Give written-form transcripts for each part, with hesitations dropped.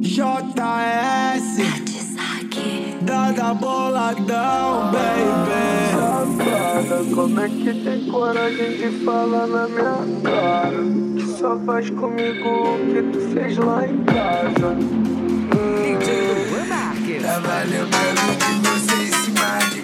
JS, Dada boladão, baby. Safada, como é que tem coragem de falar na minha cara? Que só faz comigo o que tu fez lá em casa. Tava lembrando de você em cima de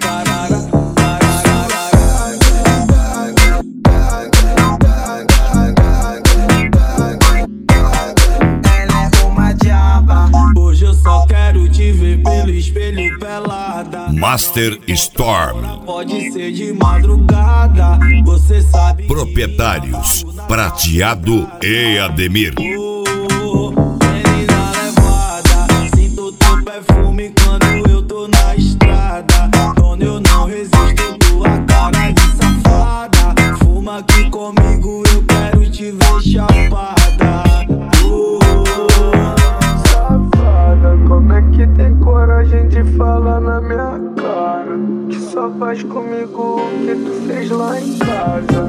ela é uma diaba. Hoje eu só quero te ver pelo espelho pelada. Master Storm. Pode ser de madrugada, você sabe. Proprietários Prateado e Ademir. Menina levada, sinto teu perfume quando eu tô na estrada. Quando eu não resisto, tua cara de safada. Fuma aqui comigo, eu quero te ver chapada. Safada, como é que tem coragem de falar na minha cara? Que só faz comigo o que tu fez lá em casa.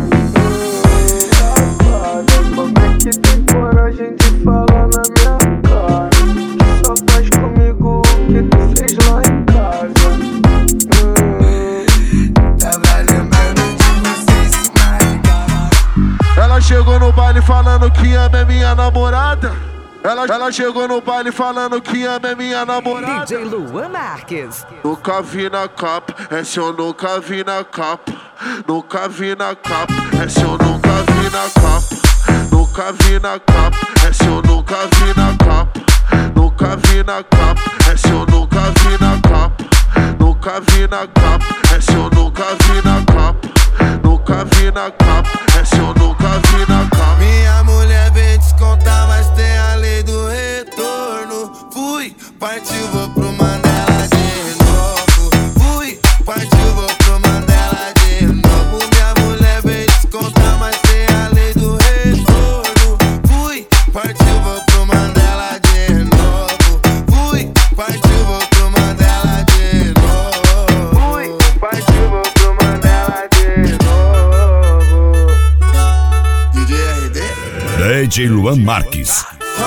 Safada, como é que tem coragem de falar na minha cara? Que só faz comigo o que tu fez lá em casa. Tava lembrando de você em cima de cama. Ela chegou no baile falando que ama é minha namorada. Ela chegou no baile falando que ama é minha namorada. DJ Luan Marques. Nunca vi na capa, essa eu nunca vi na capa. Nunca vi na capa, essa eu nunca vi na capa. Nunca vi na capa, essa eu nunca vi na capa. Nunca vi na capa, essa eu nunca vi na capa. Nunca vi na capa, essa eu nunca vi na capa. Nunca vi na capa, essa eu nunca vi na capa. Minha mulher vem descontar, mas tem a lei do retorno. Fui, partiu, vou pro Mandela de novo. Fui, partiu, vou pro Mandela de novo. Minha mulher vem descontar, mas tem a lei do retorno. Fui, partiu, vou pro Mandela de novo. Fui, partiu, vou pro Mandela de novo. Fui, partiu, vou pro Mandela de novo. DJ RD? DJ Luan Marques.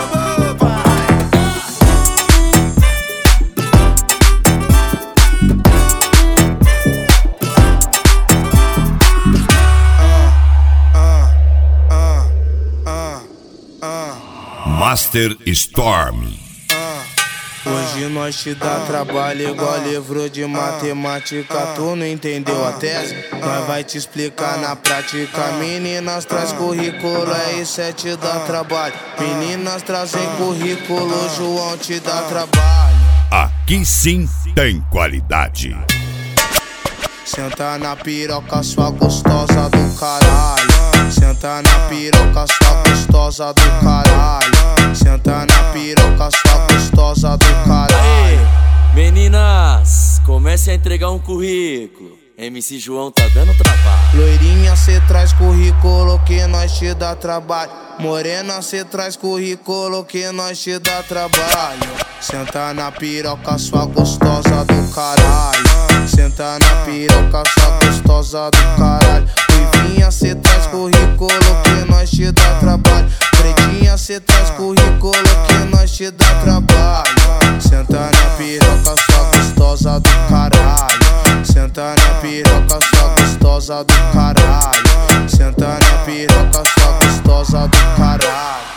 Master Storm. Hoje nós te dá trabalho igual livro de matemática. Tu não entendeu a tese? Nós vai te explicar na prática. Meninas traz currículo, isso é te dá trabalho. Meninas trazem currículo, João te dá trabalho. Aqui sim tem qualidade. Senta na piroca, sua gostosa do caralho. Senta na piroca, sua gostosa do caralho. Senta na piroca, sua gostosa do caralho. Meninas, comece a entregar um currículo. MC João tá dando trabalho. Loirinha, cê traz currículo que nós te dá trabalho. Morena, cê traz currículo que nós te dá trabalho. Senta na piroca, sua gostosa do caralho. Senta na piroca, sua gostosa do caralho. Ruivinha, cê traz currículo que nós te dá trabalho. Pretinha, cê traz currículo que nós te dá trabalho. Senta na piroca, sua gostosa do caralho. Senta na piroca, sua gostosa do caralho. Senta na piroca, sua gostosa do caralho.